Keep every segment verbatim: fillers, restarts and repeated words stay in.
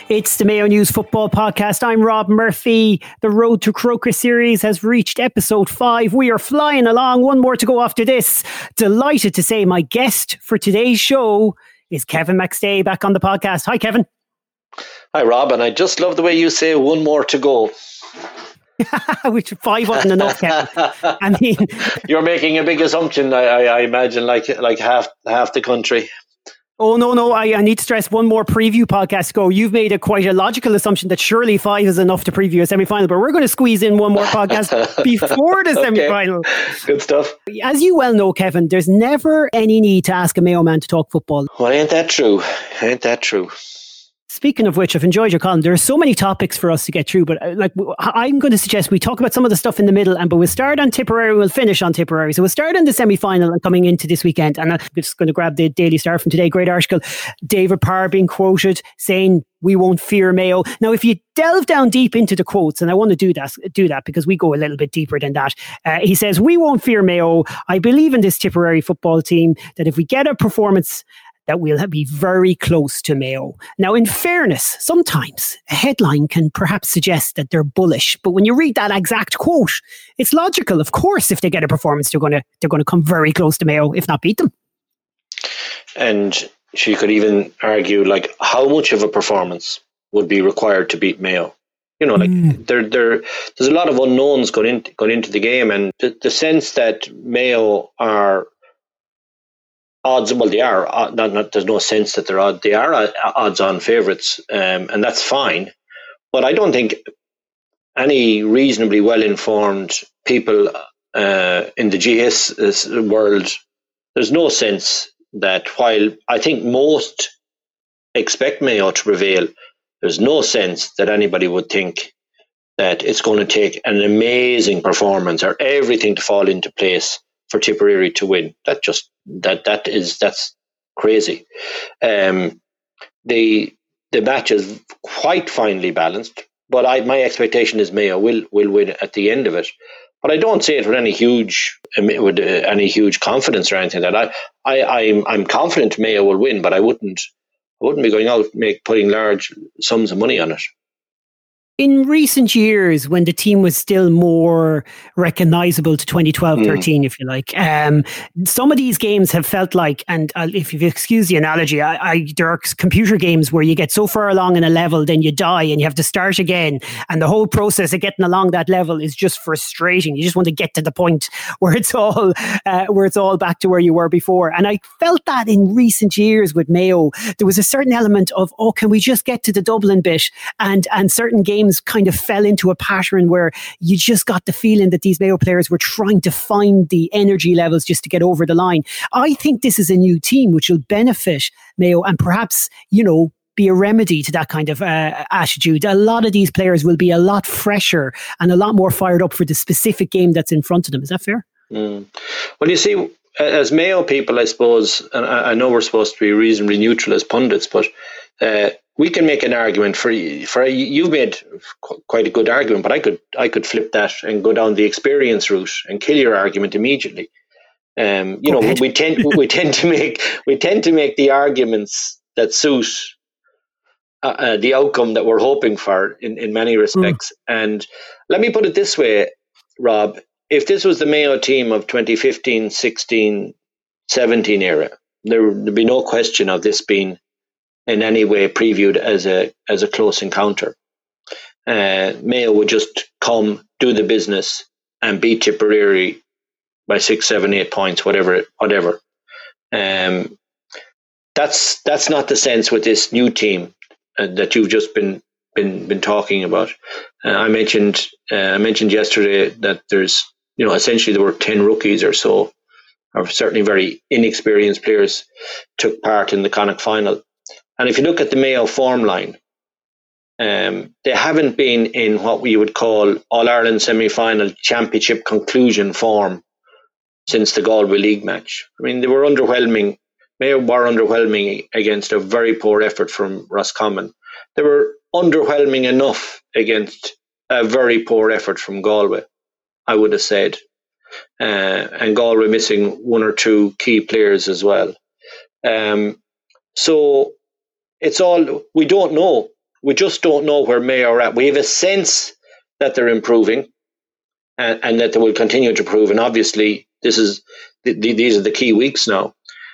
It's the Mayo News Football Podcast. I'm Rob Murphy. The Road to Croker series has reached episode five. We are flying along. One more to go after this. Delighted to say my guest for today's show is Kevin McStay back on the podcast. Hi, Kevin. Hi, Rob. And I just love the way you say one more to go. Which five wasn't enough, Kevin. I mean, you're making a big assumption. I, I, I imagine, like like half half the country. Oh, no, no, I, I need to stress one more preview podcast to go. You've made a quite a logical assumption that surely five is enough to preview a semi-final, but we're going to squeeze in one more podcast before the semi-final. Okay. Good stuff. As you well know, Kevin, there's never any need to ask a Mayo man to talk football. Well, ain't that true? Ain't that true? Speaking of which, I've enjoyed your column. There are so many topics for us to get through, but like I'm going to suggest we talk about some of the stuff in the middle, and but we'll start on Tipperary, we'll finish on Tipperary. So we'll start on the semi-final and coming into this weekend. And I'm just going to grab the Daily Star from today. Great article. David Parr being quoted saying, "We won't fear Mayo." Now, if you delve down deep into the quotes, and I want to do that, do that because we go a little bit deeper than that. Uh, he says, "We won't fear Mayo. I believe in this Tipperary football team that if we get a performance, that we'll be very close to Mayo." Now, in fairness, sometimes a headline can perhaps suggest that they're bullish, but when you read that exact quote, it's logical. Of course, if they get a performance, they're going to they're going to come very close to Mayo, if not beat them. And she could even argue, like, how much of a performance would be required to beat Mayo? You know, like mm. there, there, there's a lot of unknowns going into going into the game, and the, the sense that Mayo are odds, well, they are not, not. There's no sense that they're odd. They are odds-on favourites, um, and that's fine. But I don't think any reasonably well-informed people uh, in the G S world, there's no sense that while I think most expect Mayo to prevail, there's no sense that anybody would think that it's going to take an amazing performance or everything to fall into place for Tipperary to win. That just that that is that's crazy. Um, the the match is quite finely balanced, but I my expectation is Mayo will will win at the end of it. But I don't say it with any huge with uh, any huge confidence or anything like that. I I I'm I'm confident Mayo will win, but I wouldn't I wouldn't be going out make putting large sums of money on it. In recent years, when the team was still more recognisable to twenty twelve thirteen, mm. if you like, um, some of these games have felt like, and uh, if you excuse the analogy, I, I, there are computer games where you get so far along in a level, then you die and you have to start again. And the whole process of getting along that level is just frustrating. You just want to get to the point where it's all uh, where it's all back to where you were before. And I felt that in recent years with Mayo, there was a certain element of, oh, can we just get to the Dublin bit? And and certain games kind of fell into a pattern where you just got the feeling that these Mayo players were trying to find the energy levels just to get over the line. I think this is a new team which will benefit Mayo and perhaps, you know, be a remedy to that kind of uh, attitude. A lot of these players will be a lot fresher and a lot more fired up for the specific game that's in front of them. Is that fair? Mm. Well, you see, as Mayo people, I suppose, and I know we're supposed to be reasonably neutral as pundits, but uh, we can make an argument for for you've made quite a good argument, but I could I could flip that and go down the experience route and kill your argument immediately. Um, you go know, ahead. we tend we tend to make we tend to make the arguments that suit uh, uh, the outcome that we're hoping for in, in many respects. Mm. And let me put it this way, Rob: if this was the Mayo team of twenty fifteen, sixteen, seventeen era, there would be no question of this being in any way previewed as a as a close encounter. Uh, Mayo would just come, do the business, and beat Tipperary by six, seven, eight points, whatever, whatever. Um, that's that's not the sense with this new team uh, that you've just been been been talking about. Uh, I mentioned uh, I mentioned yesterday that there's you know essentially there were ten rookies or so, or certainly very inexperienced players took part in the Connacht final. And if you look at the Mayo form line, um, they haven't been in what we would call All-Ireland semi-final championship conclusion form since the Galway League match. I mean, they were underwhelming. Mayo were underwhelming against a very poor effort from Roscommon. They were underwhelming enough against a very poor effort from Galway, I would have said. Uh, and Galway missing one or two key players as well. Um, so... It's all, we don't know we just don't know where Mayo are at. We have a sense that they're improving and, and that they will continue to improve. And obviously, this is the, the, these are the key weeks now.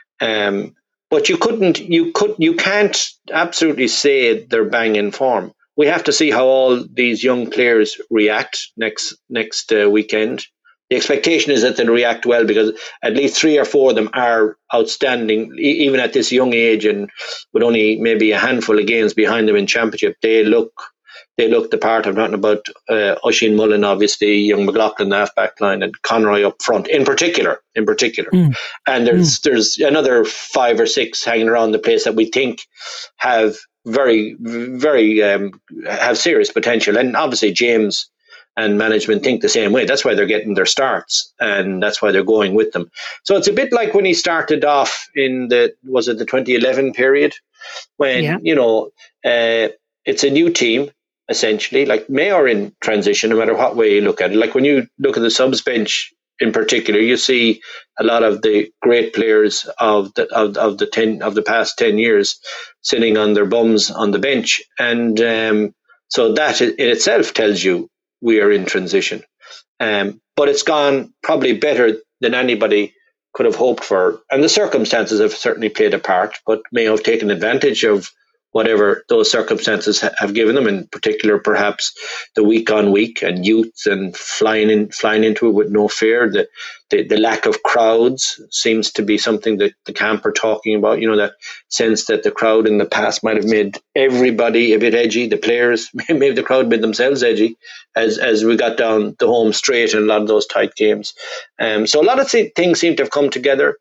Um, but you couldn't, you could, you can't absolutely say they're bang in form. We have to see how all these young players react next next uh, weekend. The expectation is that they'll react well because at least three or four of them are outstanding, e- even at this young age, and with only maybe a handful of games behind them in championship. They look, they look the part. I'm talking about uh, Oisin Mullen, obviously, young McLaughlin, the half-back line, and Conroy up front, in particular. In particular, mm. and there's mm. there's another five or six hanging around the place that we think have very, very um, have serious potential, and obviously James and management think the same way. That's why they're getting their starts, and that's why they're going with them. So it's a bit like when he started off in the, was it the twenty eleven period, when, yeah. you know, uh, it's a new team, essentially. Like Mayo are in transition, no matter what way you look at it. Like when you look at the subs bench in particular, you see a lot of the great players of the of, of the ten of the past ten years sitting on their bums on the bench, and um, so that in itself tells you we are in transition. Um, but it's gone probably better than anybody could have hoped for. And the circumstances have certainly played a part, but Mayo have taken advantage of whatever those circumstances ha- have given them, in particular perhaps the week on week and youth and flying in, flying into it with no fear. The, the the lack of crowds seems to be something that the camp are talking about. You know, that sense that the crowd in the past might have made everybody a bit edgy, the players, maybe the crowd made themselves edgy as as we got down the home straight in a lot of those tight games. Um, so a lot of th- things seem to have come together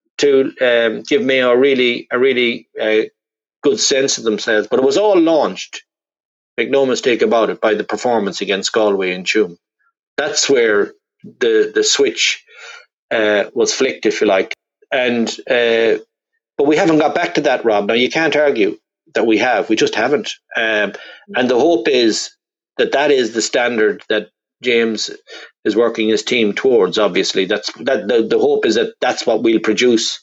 to um, give Mayo a really, a really uh, good sense of themselves, but it was all launched, make no mistake about it, by the performance against Galway in Tuam. That's where the the switch uh, was flicked, if you like. And uh, but we haven't got back to that, Rob. Now you can't argue that we have. We just haven't. Um, and the hope is that that is the standard that James is working his team towards. Obviously, that's that. The, the hope is that that's what we'll produce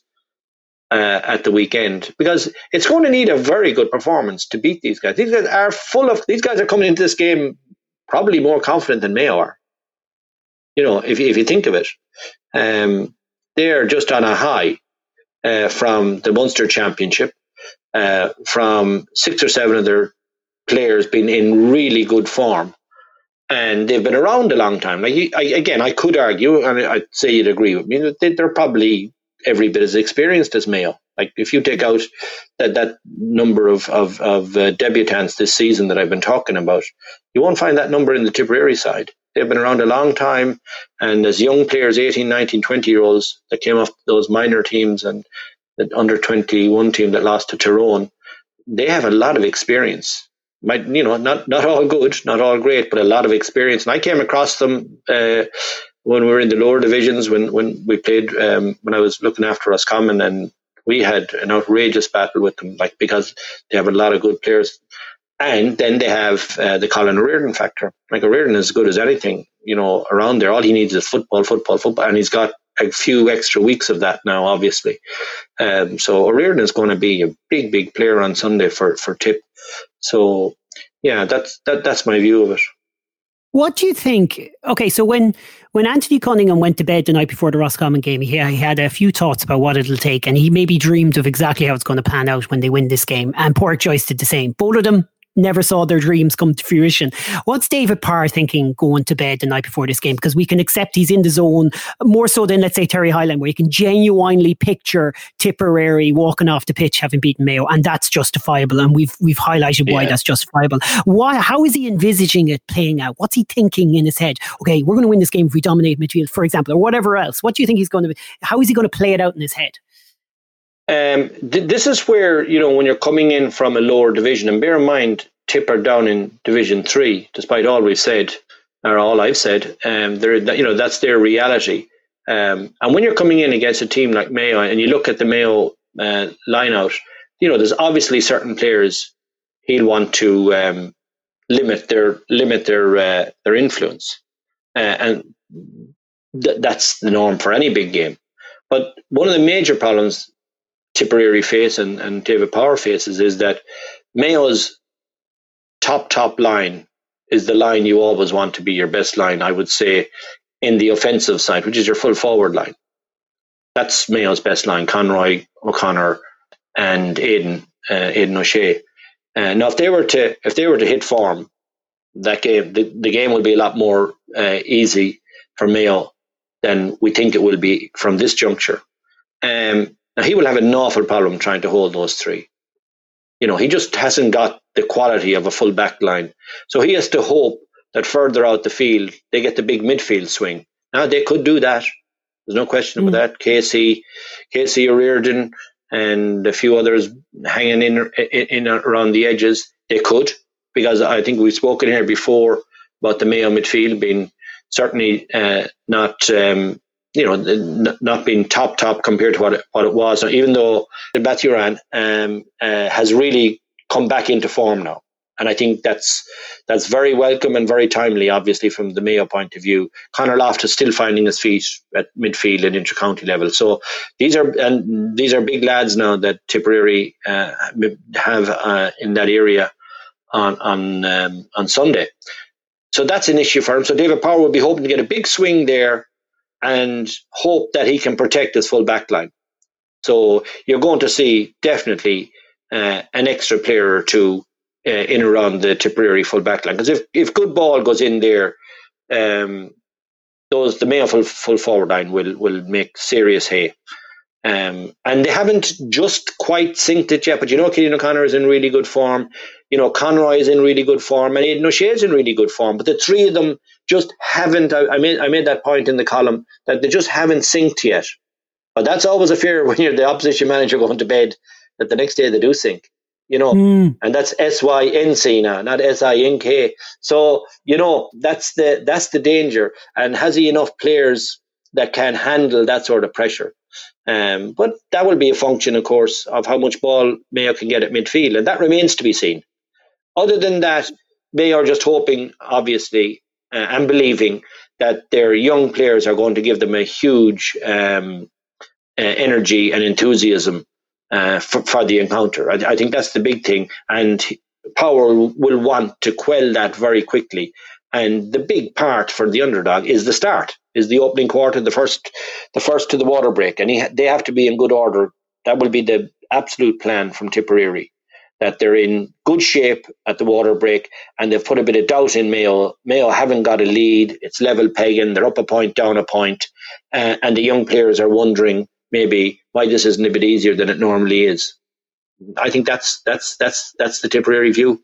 Uh, at the weekend, because it's going to need a very good performance to beat these guys. These guys are full of, these guys are coming into this game probably more confident than Mayo are. You know, if, if you think of it, um, they're just on a high uh, from the Munster Championship, uh, from six or seven of their players being in really good form. And they've been around a long time. Like I, again, I could argue, and I'd say you'd agree with me, that they're probably every bit as experienced as Mayo. Like if you take out that that number of of, of uh, debutants this season that I've been talking about, you won't find that number in the Tipperary side. They've been around a long time, and as young players, eighteen, nineteen, twenty year olds that came off those minor teams and the under twenty-one team that lost to Tyrone, they have a lot of experience. Might, you know, not not all good, not all great, but a lot of experience. And I came across them uh, when we were in the lower divisions, when, when we played, um, when I was looking after Roscommon, and we had an outrageous battle with them, like because they have a lot of good players. And then they have uh, the Colin O'Riordan factor. Like O'Riordan is as good as anything, you know, around there. All he needs is football, football, football. And he's got a few extra weeks of that now, obviously. Um, so O'Riordan is going to be a big, big player on Sunday for, for Tip. So, yeah, that's that, that's my view of it. What do you think? Okay, so when, when Anthony Cunningham went to bed the night before the Roscommon game, he, he had a few thoughts about what it'll take, and he maybe dreamed of exactly how it's going to pan out when they win this game. And Pádraig Joyce did the same. Both of them never saw their dreams come to fruition. What's David Parr thinking going to bed the night before this game? Because we can accept he's in the zone more so than, let's say, Terry Highland, where you can genuinely picture Tipperary walking off the pitch having beaten Mayo, and that's justifiable, and we've we've highlighted why yeah. that's justifiable. Why? How is he envisaging it playing out? What's he thinking in his head? Okay, we're going to win this game if we dominate midfield, for example, or whatever else. What do you think he's going to? How is he going to play it out in his head? Um, th- this is where, you know, when you're coming in from a lower division, and bear in mind, Tip are down in Division Three, despite all we've said, or all I've said, um, they're, you know, that's their reality. Um, and when you're coming in against a team like Mayo, and you look at the Mayo uh, line out, you know, there's obviously certain players he'll want to um, limit their limit their uh, their influence, uh, and th- that's the norm for any big game. But one of the major problems Tipperary face and, and David Power faces is that Mayo's top, top line is the line you always want to be your best line, I would say, in the offensive side, which is your full forward line. That's Mayo's best line, Conroy, O'Connor, and Aidan, uh, Aidan O'Shea. Uh, now, if they were to if they were to hit form, that game the, the game will be a lot more uh, easy for Mayo than we think it will be from this juncture. Um, now he will have an awful problem trying to hold those three. You know, he just hasn't got the quality of a full back line, so he has to hope that further out the field they get the big midfield swing. Now they could do that. There's no question about mm. that. Casey, Casey O'Riordan, and a few others hanging in, in in around the edges. They could, because I think we've spoken here before about the Mayo midfield being certainly uh, not, um, you know, n- not being top top compared to what it, what it was. Even though Bathuran um, uh, has really come back into form now. And I think that's that's very welcome and very timely, obviously, from the Mayo point of view. Conor Loftus still finding his feet at midfield and inter-county level. So these are and these are big lads now that Tipperary uh, have uh, in that area on on um, on Sunday. So that's an issue for him. So David Power will be hoping to get a big swing there and hope that he can protect his full back line. So you're going to see definitely uh, an extra player or two Uh, in around the Tipperary full back line, because if, if good ball goes in there, um, those the Mayo full, full forward line will will make serious hay, um, and they haven't just quite synced it yet. But you know, Cillian O'Connor is in really good form. You know, Conroy is in really good form, and Aidan O'Shea is in really good form. But the three of them just haven't. I, I made I made that point in the column that they just haven't synced yet. But that's always a fear when you're the opposition manager going to bed, that the next day they do sync. You know, mm. and that's S Y N C now, not S I N K. So, you know, that's the that's the danger. And has he enough players that can handle that sort of pressure? Um, but that will be a function, of course, of how much ball Mayo can get at midfield. And that remains to be seen. Other than that, Mayo are just hoping, obviously, uh, and believing that their young players are going to give them a huge um, uh, energy and enthusiasm Uh, for, for the encounter. I, I think that's the big thing, and Power will want to quell that very quickly. And the big part for the underdog is the start, is the opening quarter, the first, the first to the water break, and he, they have to be in good order. That will be the absolute plan from Tipperary, that they're in good shape at the water break, and they've put a bit of doubt in Mayo. Mayo haven't got a lead; it's level pegging. They're up a point, down a point, uh, and the young players are wondering maybe why this isn't a bit easier than it normally is. I think that's that's that's that's the Tipperary view.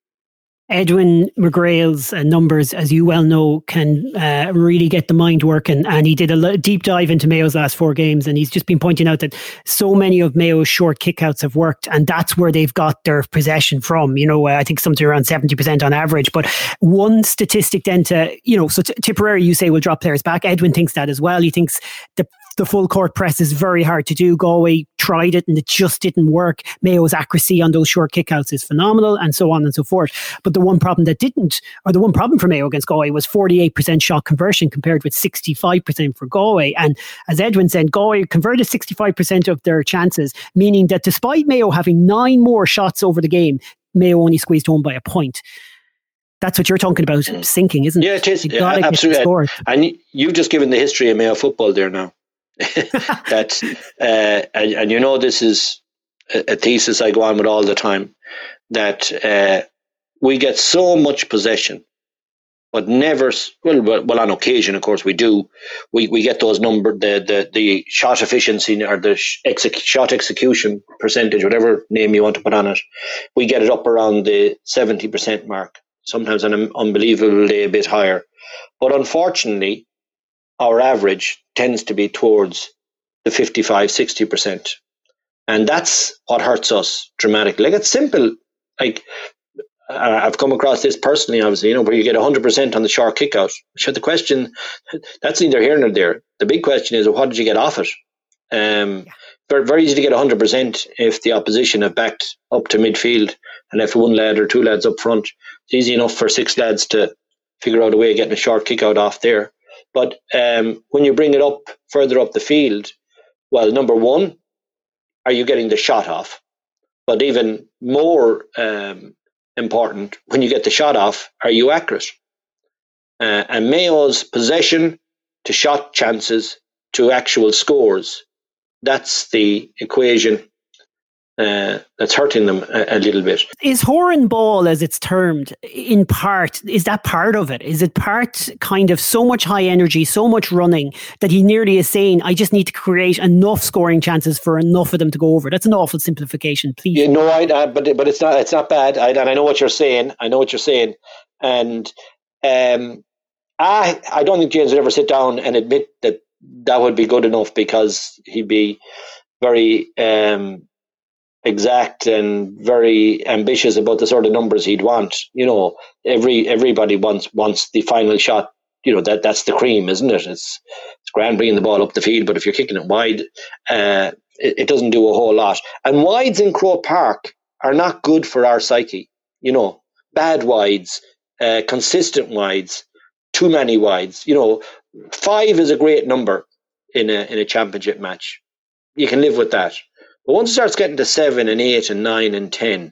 Edwin McGrail's uh, numbers, as you well know, can uh, really get the mind working, and he did a l- deep dive into Mayo's last four games, and he's just been pointing out that so many of Mayo's short kickouts have worked, and that's where they've got their possession from. You know, uh, I think something around seventy percent on average. But one statistic then to, you know, so t- Tipperary, you say, will drop players back. Edwin thinks that as well. He thinks the The full court press is very hard to do. Galway tried it and it just didn't work. Mayo's accuracy on those short kickouts is phenomenal, and so on and so forth. But the one problem that didn't, or the one problem for Mayo against Galway, was forty-eight percent shot conversion compared with sixty-five percent for Galway. And as Edwin said, Galway converted sixty-five percent of their chances, meaning that despite Mayo having nine more shots over the game, Mayo only squeezed home by a point. That's what you're talking about, sinking, isn't it? Yeah, it is. Yeah, absolutely. And you've just given the history of Mayo football there now. that uh, and, and you know, this is a, a thesis I go on with all the time, that uh, we get so much possession, but never well, well on occasion, of course, we do we, we get those number the, the the shot efficiency or the exec, shot execution percentage, whatever name you want to put on it, we get it up around the seventy percent mark, sometimes on an unbelievable day a bit higher. But unfortunately, our average tends to be towards the fifty-five, sixty percent. And that's what hurts us dramatically. Like, it's simple. Like, I've come across this personally, obviously, you know, where you get one hundred percent on the short kick out. So the question, that's neither here nor there. The big question is, well, what did you get off it? Um, yeah. very, very easy to get one hundred percent if the opposition have backed up to midfield and if one lad or two lads up front. It's easy enough for six lads to figure out a way of getting a short kick out off there. But um, when you bring it up further up the field, well, number one, are you getting the shot off? But even more um, important, when you get the shot off, are you accurate? Uh, and Mayo's possession to shot chances to actual scores, that's the equation uh, that's hurting them a, a little bit. Is Horan ball, as it's termed, in part, is that part of it? Is it part kind of so much high energy, so much running, that he nearly is saying, I just need to create enough scoring chances for enough of them to go over? That's an awful simplification, please. Yeah, no, I, I, but but it's not it's not bad. I, and I know what you're saying. I know what you're saying. And um, I I don't think James would ever sit down and admit that that would be good enough, because he'd be very um, exact and very ambitious about the sort of numbers he'd want. You know, every everybody wants wants the final shot. You know, that that's the cream, isn't it? It's it's grand bringing the ball up the field, but if you're kicking it wide, uh, it, it doesn't do a whole lot. And wides in Croke Park are not good for our psyche. You know, bad wides, uh, consistent wides, too many wides. You know, five is a great number in a in a championship match. You can live with that. But once it starts getting to seven and eight and nine and ten,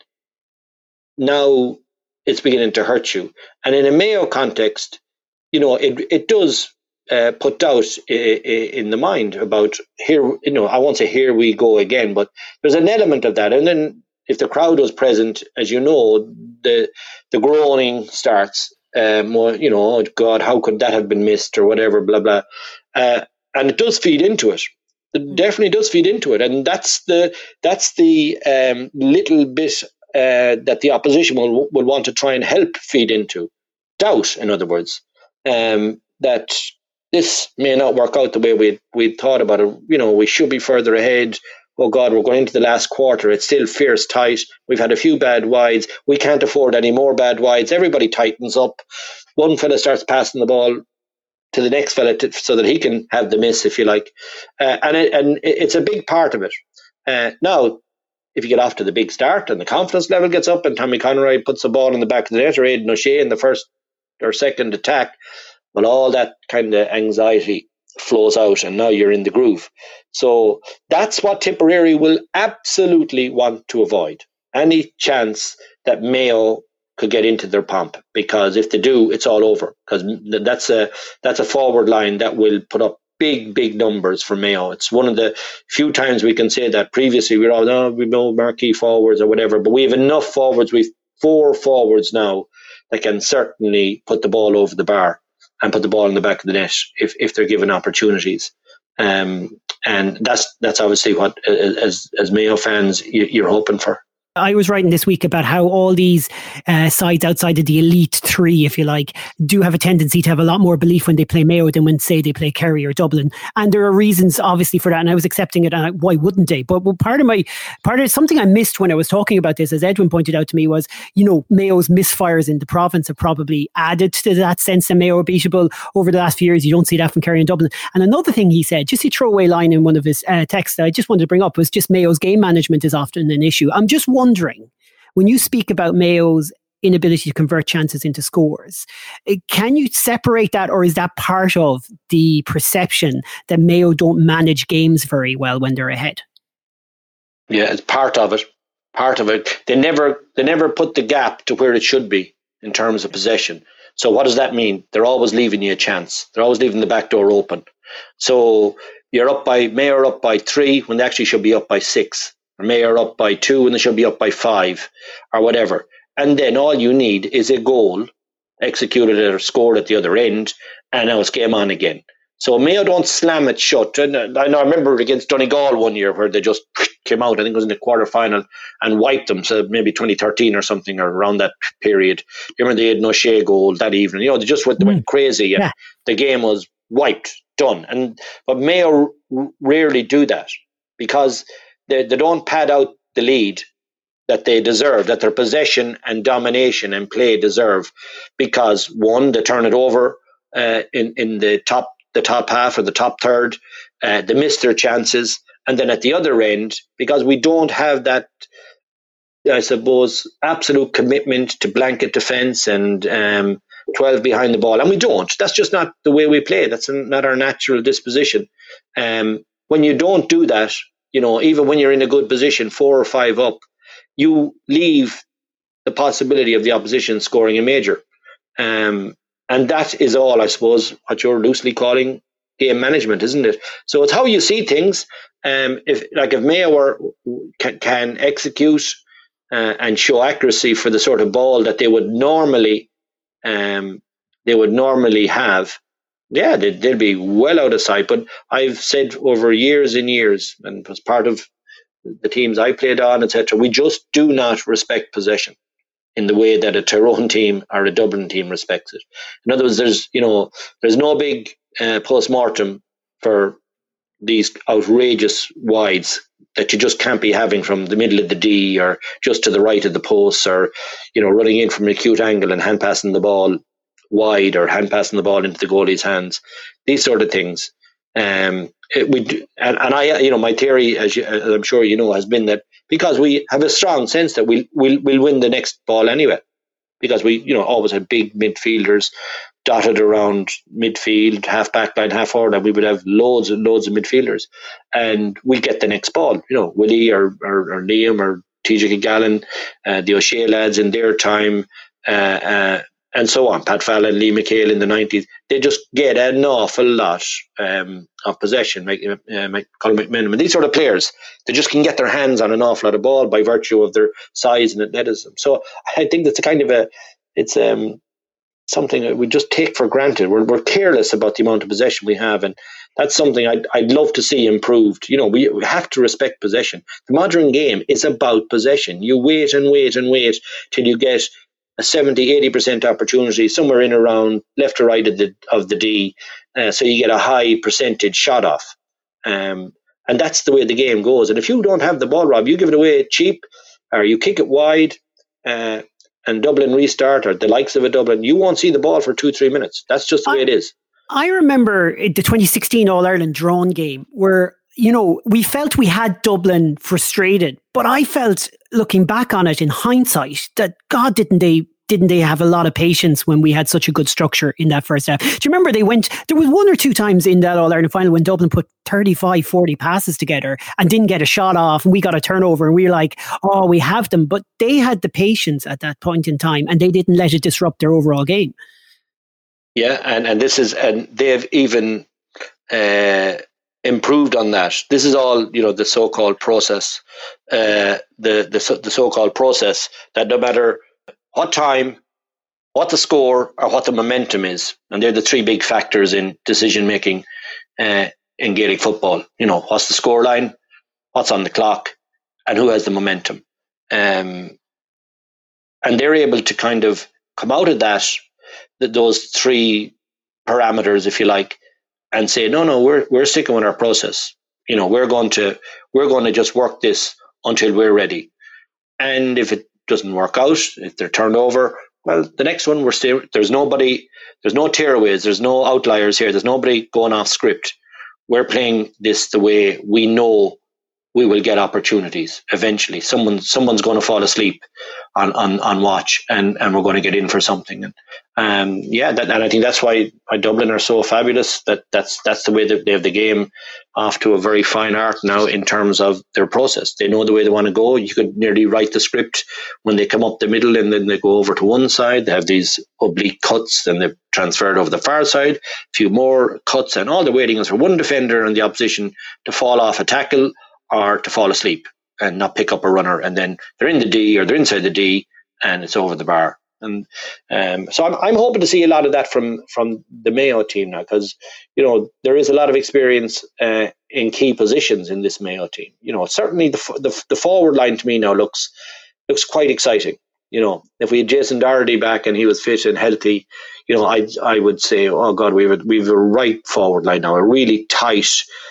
now it's beginning to hurt you. And in a Mayo context, you know, it it does uh, put doubt I- I- in the mind about here. You know, I won't say here we go again, but there's an element of that. And then if the crowd was present, as you know, the the groaning starts. Um, well, you know, oh God, how could that have been missed, or whatever, blah blah. Uh, and it does feed into it. It definitely does feed into it, and that's the that's the um, little bit uh, that the opposition will will want to try and help feed into. Doubt, in other words, um, that this may not work out the way we we thought about it. You know, we should be further ahead. Oh God, we're going into the last quarter. It's still fierce tight. We've had a few bad wides. We can't afford any more bad wides. Everybody tightens up. One fella starts passing the ball to the next fella to, so that he can have the miss, if you like. Uh, and it, and it's a big part of it. Uh, now, if you get off to the big start and the confidence level gets up and Tommy Conroy puts the ball in the back of the net, or Aidan O'Shea in the first or second attack, well, all that kind of anxiety flows out and now you're in the groove. So that's what Tipperary will absolutely want to avoid. Any chance that Mayo could get into their pomp, because if they do, it's all over. Because that's a that's a forward line that will put up big, big numbers for Mayo. It's one of the few times we can say that. Previously, we were all, no, we know marquee forwards or whatever, but we have enough forwards. We've four forwards now that can certainly put the ball over the bar and put the ball in the back of the net if, if they're given opportunities. Um, and that's that's obviously what, as as Mayo fans, you're hoping for. I was writing this week about how all these uh, sides outside of the elite three, if you like, do have a tendency to have a lot more belief when they play Mayo than when, say, they play Kerry or Dublin. And there are reasons, obviously, for that. And I was accepting it. And I, why wouldn't they? But well, part of my part of something I missed when I was talking about this, as Edwin pointed out to me, was, you know, Mayo's misfires in the province have probably added to that sense that Mayo are beatable over the last few years. You don't see that from Kerry and Dublin. And another thing he said, just a throwaway line in one of his uh, texts that I just wanted to bring up, was just Mayo's game management is often an issue. I'm just wondering, wondering, when you speak about Mayo's inability to convert chances into scores, can you separate that, or is that part of the perception that Mayo don't manage games very well when they're ahead? Yeah, it's part of it. Part of it. They never they never put the gap to where it should be in terms of possession. So what does that mean? They're always leaving you a chance. They're always leaving the back door open. So you're up by Mayo are up by three when they actually should be up by six. Or Mayo up by two and they should be up by five, or whatever. And then all you need is a goal executed or scored at the other end, and now it's game on again. So Mayo don't slam it shut. And I know I remember against Donegal one year where they just came out, I think it was in the quarter final, and wiped them. So maybe twenty thirteen or something, or around that period. You remember they had an O'Shea goal that evening. You know, they just went, they went crazy, and yeah. The game was wiped, done. And but Mayo r- rarely do that, because They, they don't pad out the lead that they deserve, that their possession and domination and play deserve, because one, they turn it over uh, in in the top the top half or the top third, uh, they miss their chances, and then at the other end, because we don't have that, I suppose, absolute commitment to blanket defence and um, twelve behind the ball, and we don't. That's just not the way we play. That's not our natural disposition. Um, when you don't do that, you know, even when you're in a good position, four or five up, you leave the possibility of the opposition scoring a major. Um, and that is all, I suppose, what you're loosely calling game management, isn't it? So it's how you see things. Um, if like if Mayo were, can, can execute uh, and show accuracy for the sort of ball that they would normally um, they would normally have, yeah, they'd, they'd be well out of sight. But I've said over years and years, and was part of the teams I played on, et cetera, we just do not respect possession in the way that a Tyrone team or a Dublin team respects it. In other words, there's you know there's no big uh, post-mortem for these outrageous wides that you just can't be having from the middle of the D or just to the right of the post, or you know running in from an acute angle and hand passing the ball wide or hand passing the ball into the goalie's hands. These sort of things. Um, it, we do, and, and I, you know, my theory, as, you, as I'm sure you know, has been that because we have a strong sense that we'll we'll we'll win the next ball anyway, because we you know always had big midfielders dotted around midfield, half back line, half forward, and we would have loads and loads of midfielders, and we get the next ball. You know, Willie or or, or Liam or T J Gallen, uh, the O'Shea lads in their time. Uh, uh, And so on, Pat Fallon, Lee McHale in the nineties, they just get an awful lot um, of possession. Like, uh, Colin McMenamin, and these sort of players, they just can get their hands on an awful lot of ball by virtue of their size and athleticism. So I think that's a kind of a, it's um, something that we just take for granted. We're we're careless about the amount of possession we have, and that's something I'd I'd love to see improved. You know, we, we have to respect possession. The modern game is about possession. You wait and wait and wait till you get a seventy, eighty percent opportunity somewhere in around left or right of the of the D, uh, so you get a high percentage shot off. Um, and that's the way the game goes. And if you don't have the ball, Rob, you give it away cheap, or you kick it wide, uh, and Dublin restart, or the likes of a Dublin, you won't see the ball for two, three minutes. That's just the I, way it is. I remember the twenty sixteen All-Ireland drawn game where, you know, we felt we had Dublin frustrated, but I felt, looking back on it in hindsight, that God, didn't they didn't they have a lot of patience when we had such a good structure in that first half? Do you remember they went, there was one or two times in that All-Ireland final when Dublin put thirty-five, forty passes together and didn't get a shot off, and we got a turnover, and we were like, oh, we have them. But they had the patience at that point in time, and they didn't let it disrupt their overall game. Yeah, and, and this is, and they've even uh, improved on that. This is all, you know, the so-called process, uh, the, the the so-called process that no matter what time, what the score, or what the momentum is, and they're the three big factors in decision making uh, in Gaelic football. You know, what's the score line, what's on the clock, and who has the momentum. Um, and they're able to kind of come out of that, those three parameters, if you like, and say, no, no, we're we're sticking with our process. You know, we're going to we're going to just work this until we're ready. And if it doesn't work out, if they're turned over, well, the next one, we're still, there's nobody, there's no tearaways, there's no outliers here, there's nobody going off script. We're playing this the way we know we will get opportunities eventually. Someone, someone's going to fall asleep on, on, on watch, and, and we're going to get in for something. And um, yeah, that, and I think that's why, why Dublin are so fabulous. That that's that's the way that they have the game off to a very fine art now in terms of their process. They know the way they want to go. You could nearly write the script when they come up the middle, and then they go over to one side. They have these oblique cuts, then they've transferred over the far side, a few more cuts, and all they're waiting is for one defender and the opposition to fall off a tackle or to fall asleep and not pick up a runner, and then they're in the D or they're inside the D and it's over the bar. And um, so I'm, I'm hoping to see a lot of that from, from the Mayo team now, because, you know, there is a lot of experience uh, in key positions in this Mayo team. You know, certainly the, the the forward line to me now looks looks quite exciting. You know, if we had Jason Doherty back and he was fit and healthy, you know, I I would say, oh God, we have a, we have a right forward line now, a really tight,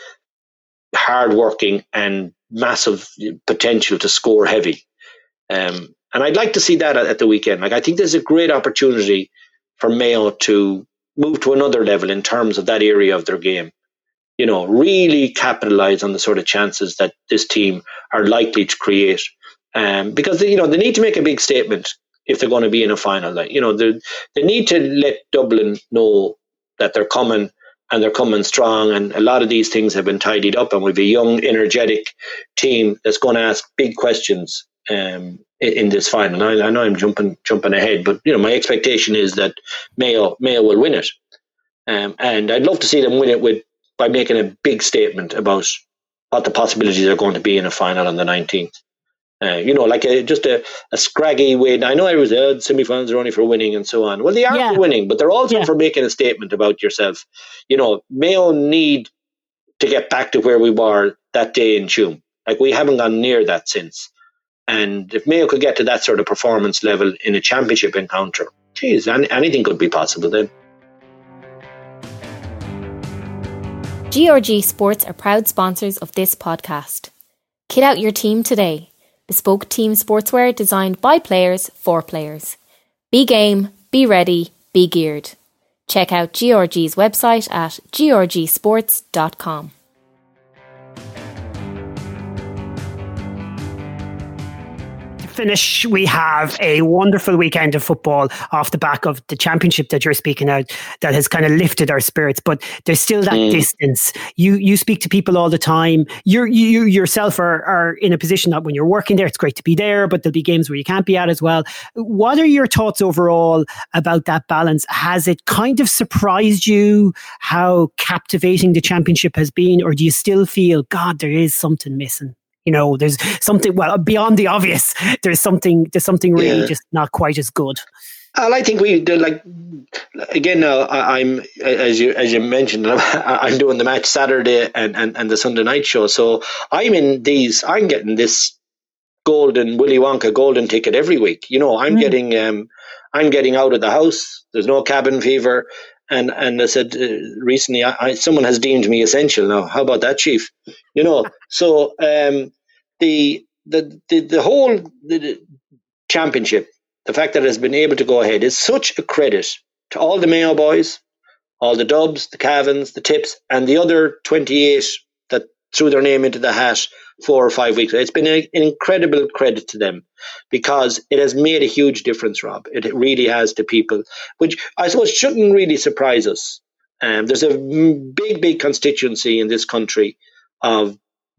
hard-working and massive potential to score heavy. Um, and I'd like to see that at, at the weekend. Like, I think there's a great opportunity for Mayo to move to another level in terms of that area of their game. You know, really capitalise on the sort of chances that this team are likely to create. Um, because, they, you know, they need to make a big statement if they're going to be in a final. Like, you know, they they need to let Dublin know that they're coming, and they're coming strong, and a lot of these things have been tidied up, and we've a young, energetic team that's going to ask big questions um, in, in this final. I, I know I'm jumping jumping ahead, but you know my expectation is that Mayo Mayo will win it, um, and I'd love to see them win it with by making a big statement about what the possibilities are going to be in a final on the nineteenth. Uh, you know, like a, just a, a scraggy win. I know I was uh, semi-finals are only for winning and so on. Well, they are yeah. for winning, but they're also yeah. for making a statement about yourself. You know, Mayo need to get back to where we were that day in Tuam. Like, we haven't gone near that since. And if Mayo could get to that sort of performance level in a championship encounter, geez, any, anything could be possible then. G R G Sports are proud sponsors of this podcast. Kit out your team today. Bespoke team sportswear designed by players for players. Be game, be ready, be geared. Check out G R G's website at g r g sports dot com. Finish, we have a wonderful weekend of football off the back of the championship that you're speaking out, that has kind of lifted our spirits, but there's still that mm. distance. You you speak to people all the time. You're, you yourself are, are in a position that when you're working there, it's great to be there, but there'll be games where you can't be at as well. What are your thoughts overall about that balance? Has it kind of surprised you how captivating the championship has been, or do you still feel, God, there is something missing? You know, there's something, well, beyond the obvious, there's something, there's something really yeah. just not quite as good. Well, I think we like again. Now I, I'm as you as you mentioned, I'm, I'm doing the match Saturday and, and, and the Sunday night show. So I'm in these. I'm getting this golden Willy Wonka golden ticket every week. You know, I'm mm. getting um, I'm getting out of the house. There's no cabin fever. And and I said uh, recently, I, I, someone has deemed me essential now. How about that, Chief? You know, so um, the, the the the whole the, the championship, the fact that it has been able to go ahead, is such a credit to all the Mayo boys, all the Dubs, the Cavans, the Tips, and the other twenty-eight that threw their name into the hat four or five weeks ago. It's been a, an incredible credit to them, because it has made a huge difference, Rob. It really has, to people, which I suppose shouldn't really surprise us. Um, there's a big, big constituency in this country of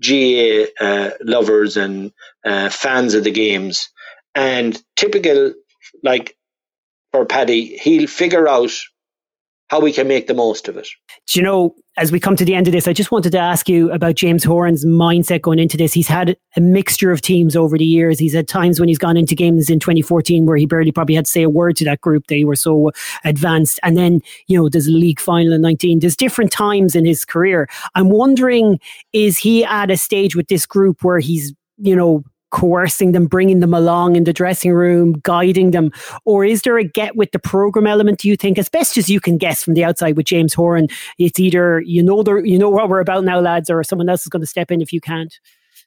G A uh, lovers and uh, fans of the games. And typical, like for Paddy, he'll figure out how we can make the most of it. Do you know, as we come to the end of this, I just wanted to ask you about James Horan's mindset going into this. He's had a mixture of teams over the years. He's had times when he's gone into games in twenty fourteen where he barely probably had to say a word to that group. They were so advanced. And then, you know, there's a league final in nineteen. There's different times in his career. I'm wondering, is he at a stage with this group where he's, you know, coercing them, bringing them along in the dressing room, guiding them? Or is there a get with the program element, do you think, as best as you can guess from the outside with James Horan? It's either, you know, you know what we're about now, lads, or someone else is going to step in if you can't.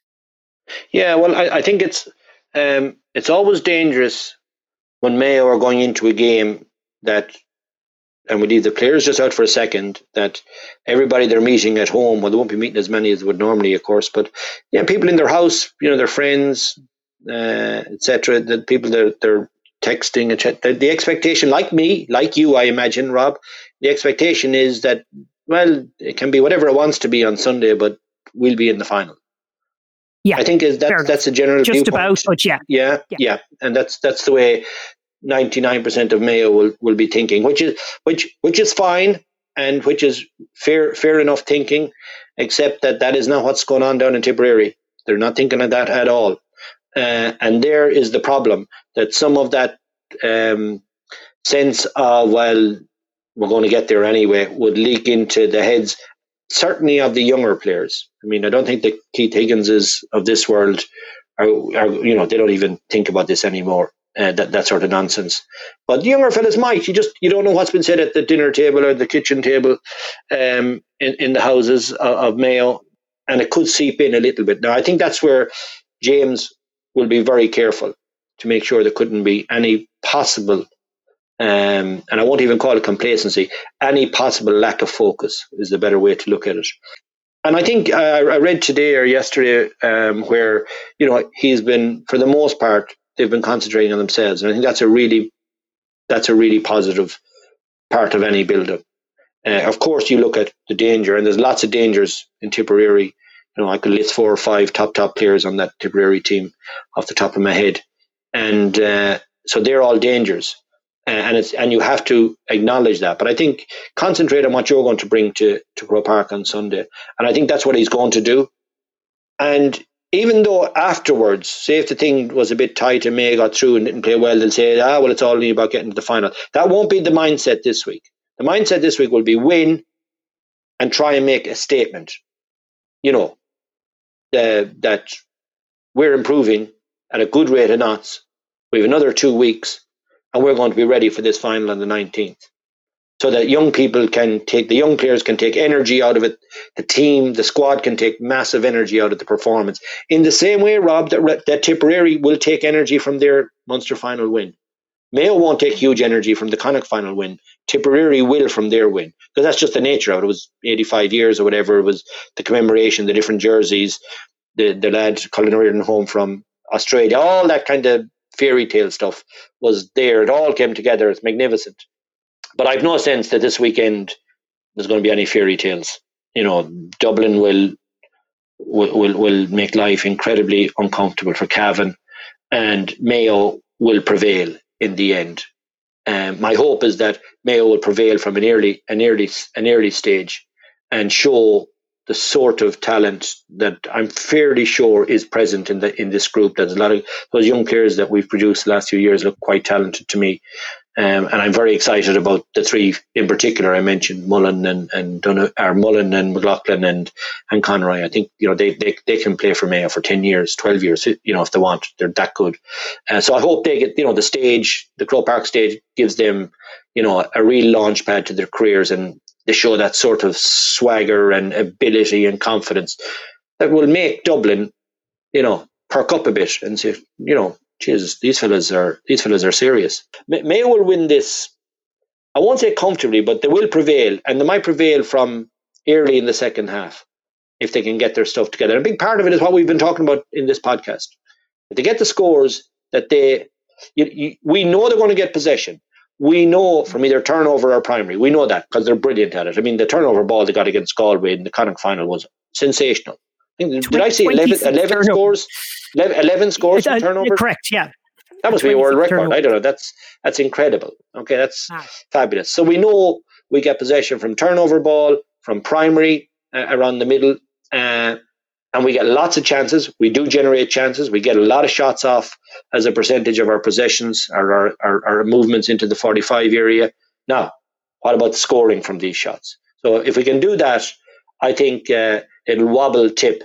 Yeah, well, I, I think it's um, it's always dangerous when Mayo are going into a game that, and we leave the players just out for a second, that everybody they're meeting at home, well, they won't be meeting as many as they would normally, of course, but yeah, people in their house, you know, their friends, uh, et cetera, the people they're, they're texting, et cetera. The, the expectation, like me, like you, I imagine, Rob, the expectation is that, well, it can be whatever it wants to be on Sunday, but we'll be in the final. Yeah, I think is that that's a general just viewpoint. about, but yeah. yeah, yeah, yeah, and that's that's the way ninety-nine percent of Mayo will, will be thinking, which is which which is fine and which is fair fair enough thinking, except that that is not what's going on down in Tipperary. They're not thinking of that at all, uh, and there is the problem, that some of that um, sense of, well, we're going to get there anyway, would leak into the heads, certainly of the younger players. I mean, I don't think the Keith Higginses of this world are, are you know, they don't even think about this anymore. Uh, that that sort of nonsense, but the younger fellas might. You just you don't know what's been said at the dinner table or the kitchen table, um, in in the houses of, of Mayo, and it could seep in a little bit. Now, I think that's where James will be very careful to make sure there couldn't be any possible, um, and I won't even call it complacency, any possible lack of focus is the better way to look at it. And I think uh, I read today or yesterday um, where, you know, he's been, for the most part, they've been concentrating on themselves, and I think that's a really, that's a really positive part of any build-up. Uh, of course, you look at the danger, and there's lots of dangers in Tipperary. You know, I could list four or five top, top players on that Tipperary team off the top of my head. And uh, so they're all dangers. Uh, and it's and you have to acknowledge that. But I think concentrate on what you're going to bring to, to Croke Park on Sunday. And I think that's what he's going to do. And even though afterwards, say if the thing was a bit tight and May got through and didn't play well, they'll say, ah, well, it's all only about getting to the final. That won't be the mindset this week. The mindset this week will be win and try and make a statement. You know, uh, that we're improving at a good rate of knots. We have another two weeks and we're going to be ready for this final on the nineteenth. So that young people can take, the young players can take energy out of it. The team, the squad can take massive energy out of the performance. In the same way, Rob, that, that Tipperary will take energy from their Munster final win. Mayo won't take huge energy from the Connacht final win. Tipperary will from their win. Because that's just the nature of it. It was eighty-five years or whatever. It was the commemoration, the different jerseys, the, the lad Colin Reardon home from Australia. All that kind of fairy tale stuff was there. It all came together. It's magnificent. But I've no sense that this weekend there's going to be any fairy tales. You know, Dublin will will will, will make life incredibly uncomfortable for Cavan, and Mayo will prevail in the end. Um, my hope is that Mayo will prevail from an early an early an early stage and show the sort of talent that I'm fairly sure is present in the in this group. There's a lot of those young players that we've produced the last few years look quite talented to me. Um, and I'm very excited about the three in particular. I mentioned Mullen and and Dun- or Mullen and McLaughlin and and Conroy. I think you know they, they they can play for Mayo for ten years, twelve years. You know if they want, they're that good. Uh, so I hope they get you know the stage, the Croke Park stage gives them you know a real launch pad to their careers, and they show that sort of swagger and ability and confidence that will make Dublin you know perk up a bit and say you know. Jesus, these fellas are these fellas are serious. Mayo will win this. I won't say comfortably, but they will prevail, and they might prevail from early in the second half if they can get their stuff together. A big part of it is what we've been talking about in this podcast. If they get the scores that they, you, you, we know they're going to get possession. We know from either turnover or primary. We know that because they're brilliant at it. I mean, the turnover ball they got against Galway in the Connacht final was sensational. Did I say eleven, eleven scores? eleven scores from turnover? Correct, yeah. That must be a world record. Turnover. I don't know. That's that's incredible. Okay, that's ah. fabulous. So we know we get possession from turnover ball, from primary uh, around the middle, uh, and we get lots of chances. We do generate chances. We get a lot of shots off as a percentage of our possessions, or our, our, our movements into the forty-five area. Now, what about the scoring from these shots? So if we can do that, I think uh, it'll wobble Tip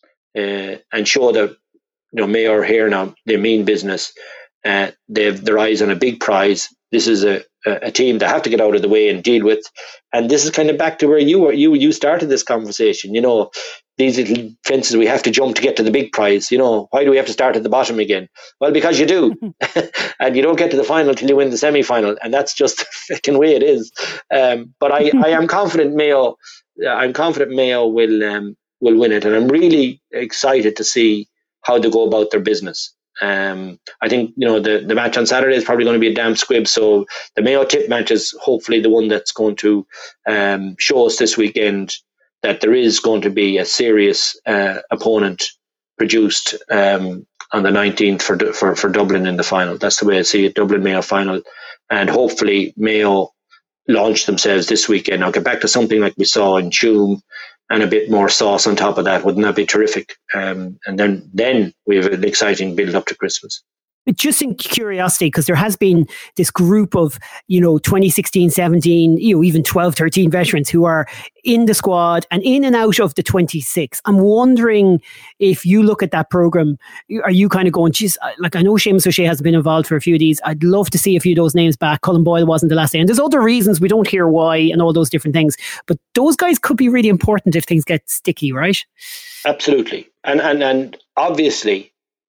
uh, and show that you know Mayo are here now. They mean business. Uh, they have their eyes on a big prize. This is a, a, a team they have to get out of the way and deal with. And this is kind of back to where you were. You you started this conversation. You know, these little fences we have to jump to get to the big prize. You know, why do we have to start at the bottom again? Well, because you do, and you don't get to the final till you win the semi-final, and that's just the fucking way it is. Um, but I, I am confident Mayo. I'm confident Mayo will um, will win it, and I'm really excited to see how they go about their business. Um, I think you know the, the match on Saturday is probably going to be a damn squib. So the Mayo Tip match is hopefully the one that's going to um, show us this weekend that there is going to be a serious uh, opponent produced um, on the nineteenth for, for for Dublin in the final. That's the way I see it. Dublin Mayo final, and hopefully Mayo launch themselves this weekend. I'll get back to something like we saw in Tuam and a bit more sauce on top of that. Wouldn't that be terrific? Um, and then, then we have an exciting build up to Christmas. Just in curiosity, because there has been this group of, you know, twenty sixteen, seventeen, you know, even twelve, thirteen veterans who are in the squad and in and out of the twenty-six. I'm wondering if you look at that program, are you kind of going, geez, like I know Seamus O'Shea has been involved for a few of these. I'd love to see a few of those names back. Colin Boyle wasn't the last day. And there's other reasons we don't hear why and all those different things. But those guys could be really important if things get sticky, right? Absolutely. And and and obviously,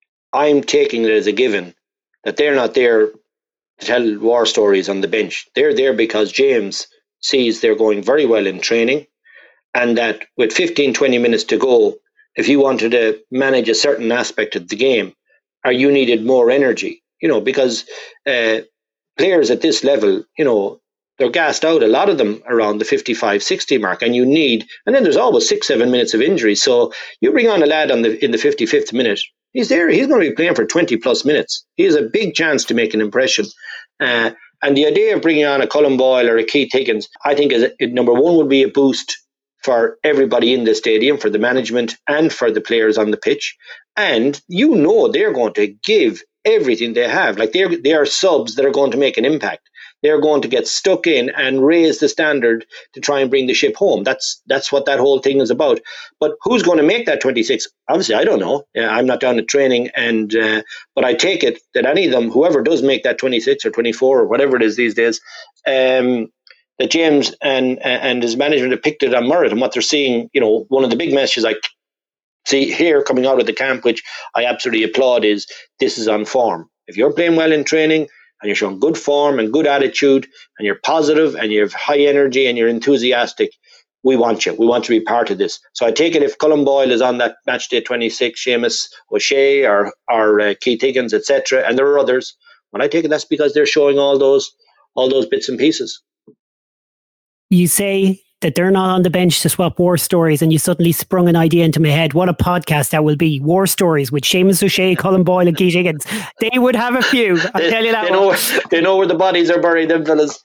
I'm taking it as a given that they're not there to tell war stories on the bench. They're there because James sees they're going very well in training, and that with fifteen, twenty minutes to go, if you wanted to manage a certain aspect of the game, or you needed more energy, you know, because uh, players at this level, you know, they're gassed out, a lot of them around the fifty-five, sixty mark, and you need, and then there's always six, seven minutes of injury. So you bring on a lad on the in the fifty-fifth minute, he's there, he's going to be playing for twenty plus minutes. He has a big chance to make an impression. Uh, and the idea of bringing on a Colin Boyle or a Keith Higgins, I think is a, number one would be a boost for everybody in the stadium, for the management and for the players on the pitch. And you know they're going to give everything they have. Like they're, they are subs that are going to make an impact. They're going to get stuck in and raise the standard to try and bring the ship home. That's that's what that whole thing is about. But who's going to make that twenty-six? Obviously, I don't know. I'm not down at training, and uh, but I take it that any of them, whoever does make that twenty-six or twenty-four or whatever it is these days, um, that James and and his management have picked it on merit and what they're seeing. You know, one of the big messages I see here coming out of the camp, which I absolutely applaud, is this is on form. If you're playing well in training, and you're showing good form and good attitude, and you're positive and you have high energy and you're enthusiastic, we want you. We want to be part of this. So I take it if Colin Boyle is on that match day twenty-six, Seamus O'Shea or, or uh, Keith Higgins, et cetera, and there are others, well, I take it that's because they're showing all those all those bits and pieces. You say that they're not on the bench to swap war stories, and you suddenly sprung an idea into my head. What a podcast that will be. War stories with Seamus O'Shea, Colin Boyle and Keith Higgins. They would have a few, I'll they, tell you that they one. know, they know where the bodies are buried, them fellas.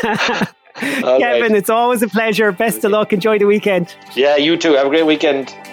Kevin, right. It's always a pleasure. Best of luck. Enjoy the weekend. Yeah, you too. Have a great weekend.